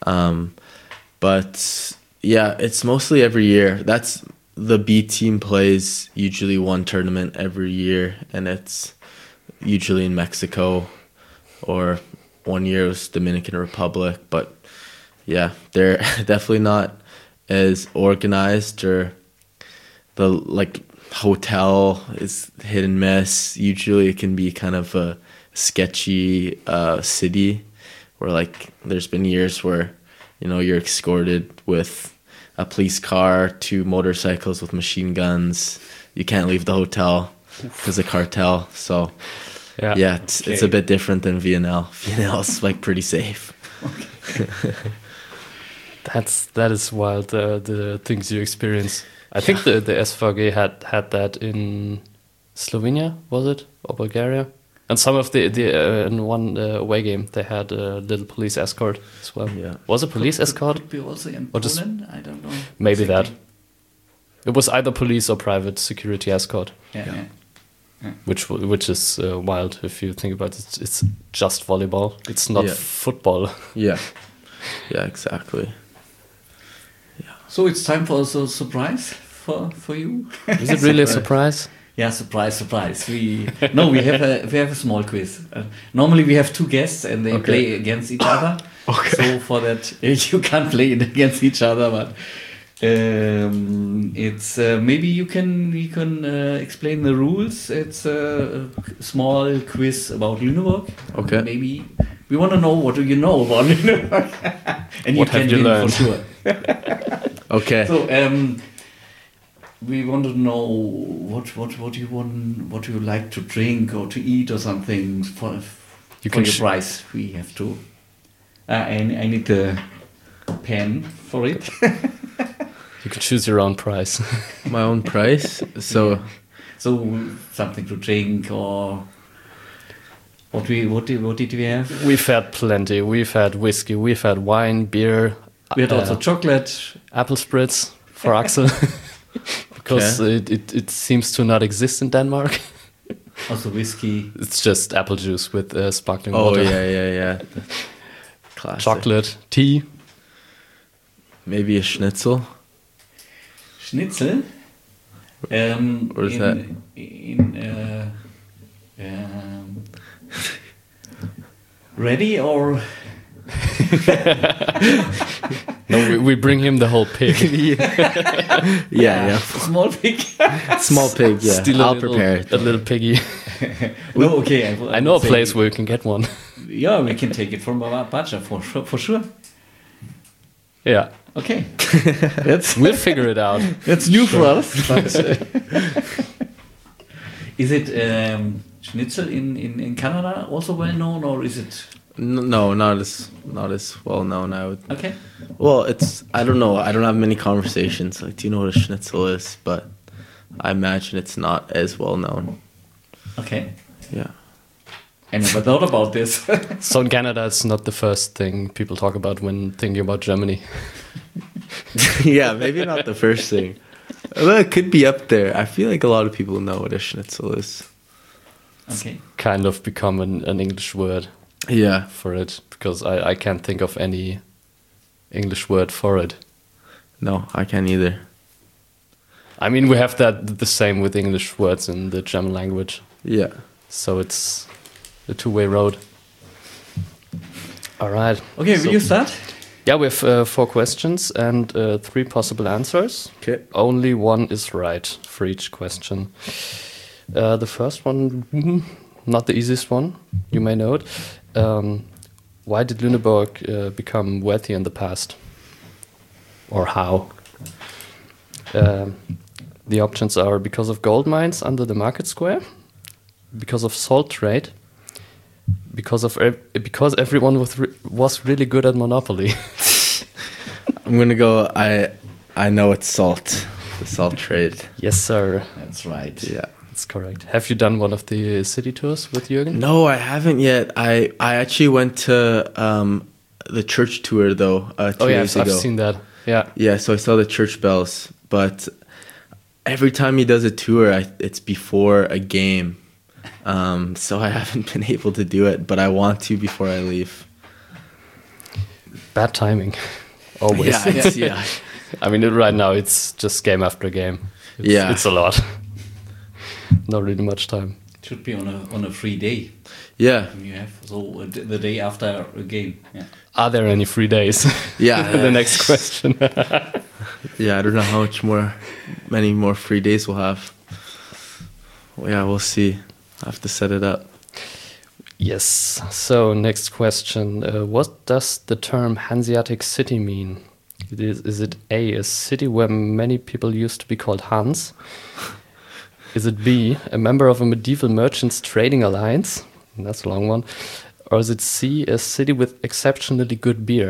But yeah, it's mostly every year. That's the B team plays usually one tournament every year, and it's usually in Mexico, or one year it was Dominican Republic. But yeah, they're definitely not as organized, or the like hotel is hit and miss. Usually it can be kind of a sketchy city where like there's been years where, you know, you're escorted with a police car, 2 motorcycles with machine guns. You can't leave the hotel because of cartel. So yeah, it's a bit different than VNL. VNL is like pretty safe. Okay. That is wild. The things you experience. I think the SVG had that in Slovenia, was it, or Bulgaria? And some of the in one away game they had a little police escort as well. Yeah. Was it police escort? Could be also in Or just- Poland. I don't know. Maybe that. exactly. It was either police or private security escort, Yeah. which is wild if you think about it. It's just volleyball. It's not Yeah. football. Yeah, exactly. So it's time for a surprise for you. Is it really a surprise? Yeah, surprise! We have a small quiz. Normally we have 2 guests and they play against each other. So for that you can't play it against each other, but it's maybe you can explain the rules. It's a small quiz about Lüneburg. Okay. Maybe we want to know, what do you know about Lüneburg, and What have you win learned? for sure. Okay. So we want to know what do you like to drink or to eat or something for can your prize. We have to. I need the pen for it. You can choose your own price. My own price. So So something to drink, or what did we have? We've had plenty. We've had whiskey. We've had wine, beer. We had also chocolate. Apple spritz for Axel. Because it seems to not exist in Denmark. Also whiskey. It's just apple juice with sparkling oh water. yeah. Classic. Chocolate, tea. Maybe a schnitzel. Schnitzel. What is that? Ready or No, we bring him the whole pig. Yeah. small pig? Small pig. Yeah. Steal I'll prepare it. a little piggy. No, okay. I know a place where you can get one. Yeah, we can take it from Bacha for sure. Yeah, Okay, we'll figure it out. that's new for us. But, is it schnitzel in Canada also well known, or is it No, not as well known. I would. okay? Well, I don't know. I don't have many conversations. Like, do you know what a schnitzel is? But I imagine it's not as well known. Okay, Yeah. I never thought about this. So in Canada, it's not the first thing people talk about when thinking about Germany. Yeah, maybe not the first thing. Well, it could be up there. I feel like a lot of people know what a schnitzel is. Okay, Kind of become an English word Yeah. for it, because I can't think of any English word for it. No, I can't either. I mean, we have the same with English words in the German language, Yeah. so it's a two-way road. All right. okay. So- Will you start? Yeah, we have 4 questions and 3 possible answers. Okay. Only one is right for each question. The first one, not the easiest one, you may know it. Why did Lüneburg become wealthy in the past? Or how? The options are because of gold mines under the market square, because of salt trade, because everyone was really good at Monopoly. I'm gonna go. I know it's salt. The salt trade. Yes, sir. That's right. Yeah. That's correct. Have you done one of the city tours with Jürgen? No, I haven't yet. I actually went to the church tour though 2 days ago. I've seen that. Yeah. Yeah, so I saw the church bells, but every time he does a tour, it's before a game. So I haven't been able to do it, but I want to before I leave. Bad timing. Always. Yeah. I mean, right now it's just game after game. It's a lot. Not really much time. It should be on a free day. Yeah. You have the day after a game. Yeah. Are there any free days? Yeah. The next question. Yeah, I don't know how many more free days we'll have. Well, yeah, we'll see. I have to set it up. Yes. So next question: what does the term Hanseatic city mean? Is it A, a city where many people used to be called Hans? Is it B, a member of a medieval merchants trading alliance? That's a long one. Or is it C, a city with exceptionally good beer?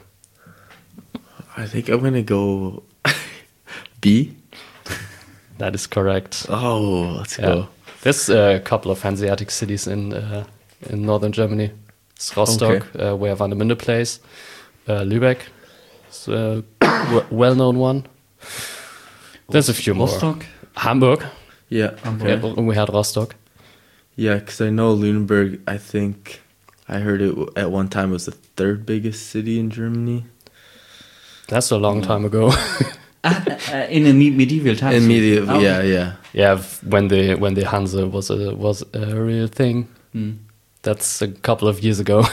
I think I'm gonna go B. That is correct. Oh, let's go. There's a couple of Hanseatic cities in northern Germany. It's Rostock, where Warnemünde plays. Lübeck, it's a well-known one. There's a few Rostock? more. Hamburg. Yeah. Yeah, we had Rostock. Yeah, because I know Lüneburg, I think I heard it at one time was the third biggest city in Germany. That's a long time ago. In a medieval times. In medieval, yeah. Yeah, when the Hanse was a real thing. Mm. That's a couple of years ago.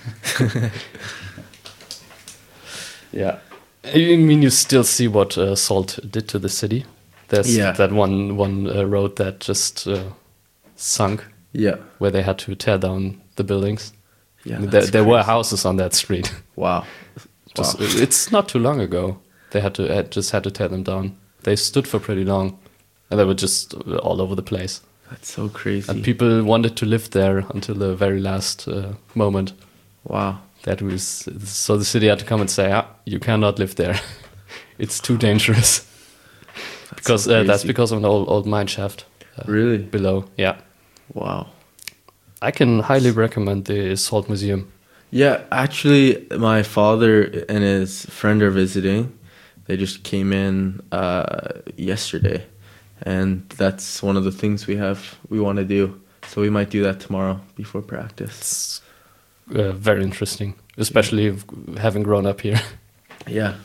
Yeah, I mean, you still see what Salt did to the city. There's that one road that just sunk. Yeah, where they had to tear down the buildings. Yeah, I mean, there were houses on that street. Wow, it's not too long ago. They had to tear them down. They stood for pretty long, and they were just all over the place. That's so crazy. And people wanted to live there until the very last moment. Wow. So the city had to come and say, you cannot live there. It's too dangerous. Because that's because of an old mine shaft. Really? Below, yeah. Wow. I can highly recommend the Salt Museum. Yeah, actually, my father and his friend are visiting. They just came in yesterday, and that's one of the things we want to do. So we might do that tomorrow before practice. It's very interesting, especially having grown up here. Yeah.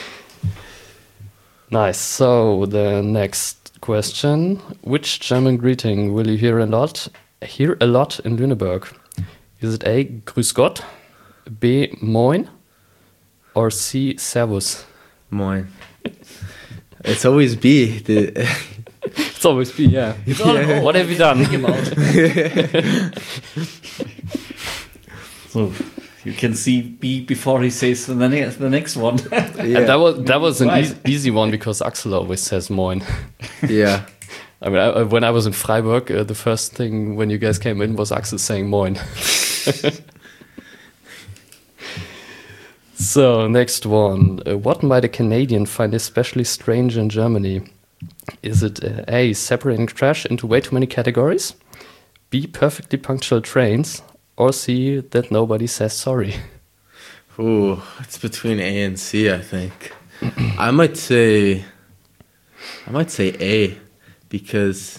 Nice. So the next question: which German greeting will you hear a lot in Lüneburg? Is it A, Grüß Gott, B, Moin, or C, Servus? Moin. It's always B. It's always B, yeah. What have you done? So you can see B before he says the next one. Yeah. And that was an easy one because Axel always says Moin. Yeah. I mean, when I was in Freiburg, the first thing when you guys came in was Axel saying Moin. So, next one. What might a Canadian find especially strange in Germany? Is it A, separating trash into way too many categories? B, perfectly punctual trains? Or C, that nobody says sorry? Ooh, it's between A and C, I think. I might say A, because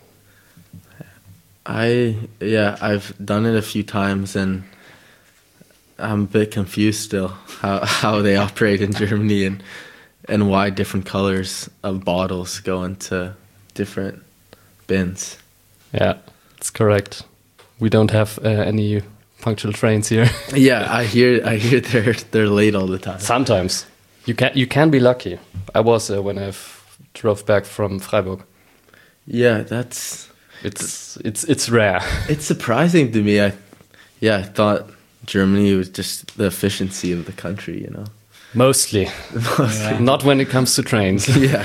I've done it a few times and I'm a bit confused still how they operate in Germany and why different colors of bottles go into different bins. Yeah, that's correct. We don't have any punctual trains here. Yeah, I hear they're late all the time. Sometimes you can be lucky. I was when I drove back from Freiburg. Yeah, it's rare. It's surprising to me. I thought Germany was just the efficiency of the country, you know. Mostly. Not when it comes to trains. Yeah.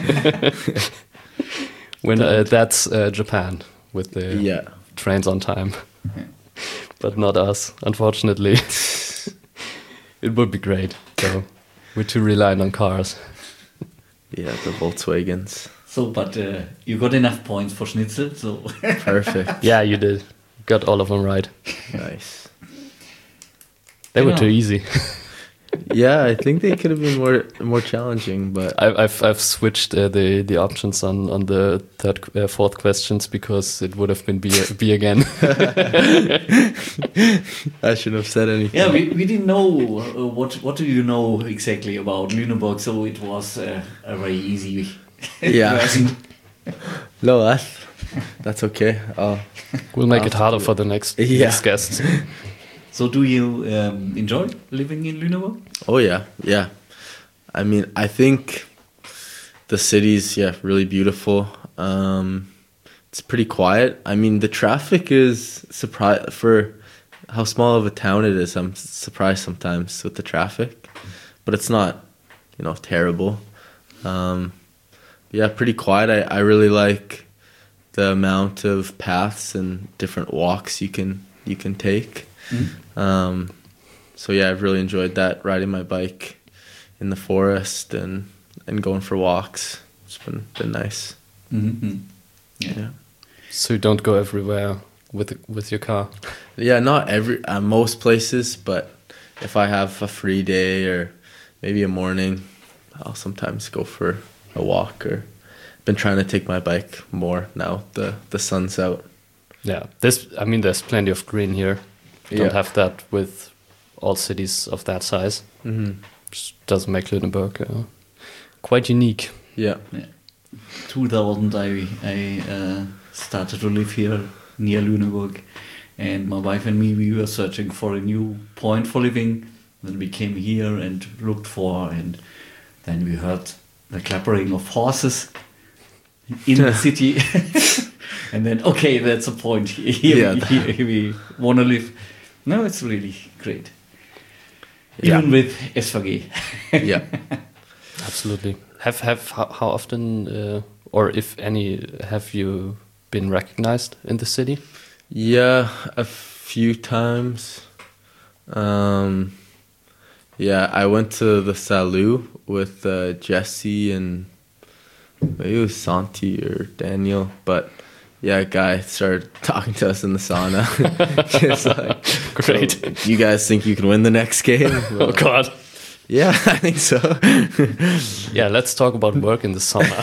When that's Japan with the trains on time. But not us, unfortunately. It would be great, though. We're too reliant on cars. Yeah, the Volkswagens. So, but you got enough points for Schnitzel, so... Perfect. Yeah, you did. Got all of them right. Nice. They were too easy. Yeah, I think they could have been more challenging, but I've switched the options on the fourth questions because it would have been B again. I shouldn't have said anything. Yeah, we didn't know what do you know exactly about Lüneburg, so it was a very easy. Yeah. question. No, that's okay. We'll make it harder for the next guests. So, do you enjoy living in Lüneburg? Oh yeah. I mean, I think the city's really beautiful. It's pretty quiet. I mean, the traffic is for how small of a town it is. I'm surprised sometimes with the traffic, but it's not, terrible. Pretty quiet. I really like the amount of paths and different walks you can take. Mm-hmm. I've really enjoyed that, riding my bike in the forest and going for walks. It's been nice. Mm-hmm. Yeah. So you don't go everywhere with your car? Yeah, not most places, but if I have a free day or maybe a morning, I'll sometimes go for a walk. Or been trying to take my bike more now the sun's out. Yeah, there's plenty of green here. You don't have that with all cities of that size. Mm-hmm. Which does make Lüneburg quite unique. Yeah. 2000, I started to live here near Lüneburg, and my wife and me, we were searching for a new point for living. Then we came here and looked for, and then we heard the clappering of horses in the city. And then, okay, that's a point. Here we want to live. No, it's really great. Even with SVG. Yeah. Absolutely. How often, or if any, have you been recognized in the city? Yeah, a few times. I went to the Salut with Jesse and maybe it was Santi or Daniel, but a guy started talking to us in the sauna. It's like, great. So, you guys think you can win the next game? Oh God. Yeah, I think so. Yeah, let's talk about work in the sauna.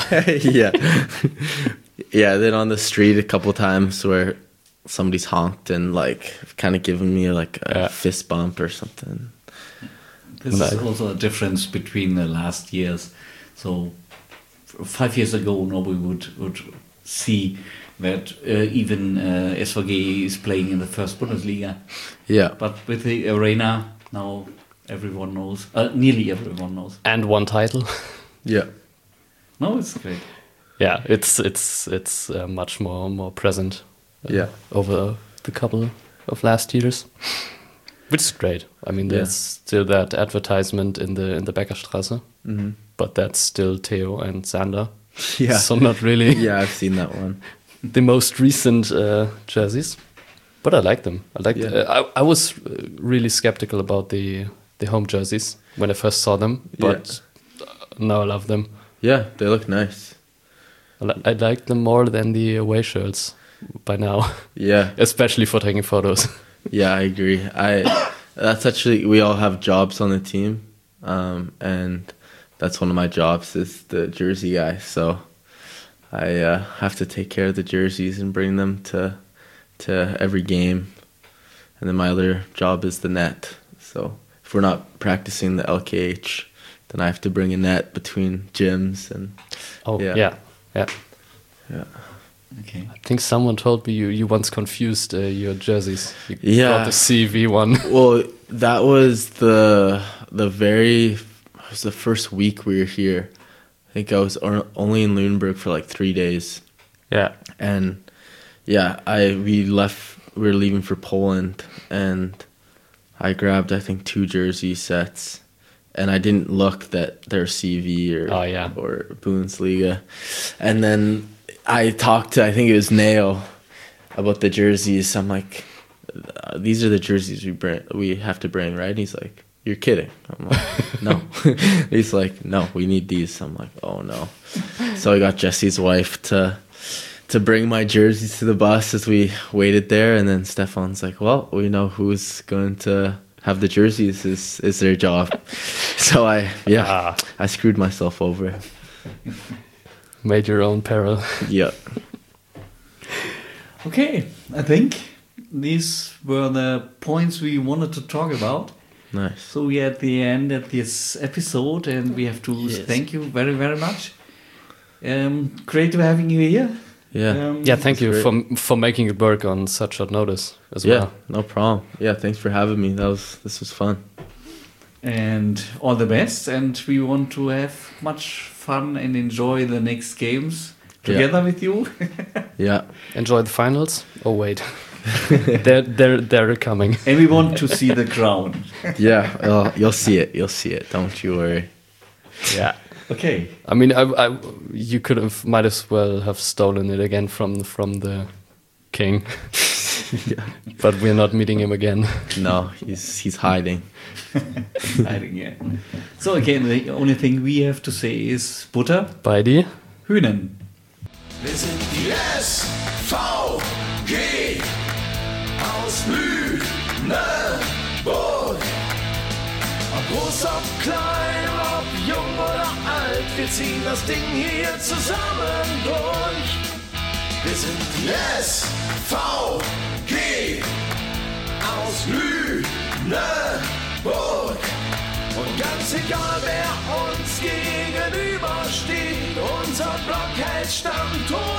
Then on the street a couple times where somebody's honked and kind of given me a fist bump or something. This is also a difference between the last years. So 5 years ago, nobody would see that even SVG is playing in the first Bundesliga. Yeah. But with the arena, now everyone knows. Nearly everyone knows. And one title. Yeah. No, it's great. Yeah, it's much more present. Over the couple of last years, which is great. I mean, there's still that advertisement in the Beckerstraße, but that's still Theo and Sander. Yeah. So not really. Yeah, I've seen that one. The most recent jerseys, but I like them. I was really skeptical about the home jerseys when I first saw them, but now I love them. Yeah, they look nice. I like them more than the away shirts by now. Yeah, especially for taking photos. Yeah, I agree. That's actually, we all have jobs on the team, and that's one of my jobs is the jersey guy. So I have to take care of the jerseys and bring them to every game. And then my other job is the net. So if we're not practicing the LKH, then I have to bring a net between gyms and. Oh yeah. Okay. I think someone told me you once confused your jerseys. You got the CV one. Well, that was the first week we were here. I think I was only in Lüneburg for 3 days. Yeah. And we were leaving for Poland, and I grabbed, I think, 2 jersey sets, and I didn't look that they're CV or Bundesliga. And then I talked to, I think it was Neo, about the jerseys. I'm like, these are the jerseys we have to bring, right? And he's like, you're kidding. I'm like, no. He's like, no, we need these. I'm like, oh no. So I got Jesse's wife to bring my jerseys to the bus as we waited there, and then Stefan's like, well, we know who's going to have the jerseys is their job. So I screwed myself over. Made your own peril. Yeah. Okay, I think these were the points we wanted to talk about. Nice. So we are at the end of this episode, and we have to thank you very, very much. Great to having you here. Yeah. Thank you for making it work on such short notice as well. Yeah, no problem. Yeah, thanks for having me. This was fun. And all the best, and we want to have much fun and enjoy the next games together with you. Yeah. Enjoy the finals. Oh wait. they're coming. And we want to see the crown. Yeah, you'll see it. You'll see it. Don't you worry. Yeah. Okay. I mean, you might as well have stolen it again from the king. But we're not meeting him again. No, he's hiding. Hiding, yeah. So again, the only thing we have to say is Butter bei die Hühnen. Wir sind die SVG aus Lüneburg. Ob groß, ob klein, ob jung oder alt, wir ziehen das Ding hier zusammen durch. Wir sind die SVG aus Lüneburg. Und ganz egal, wer uns gegenübersteht, unser Block hält Stand.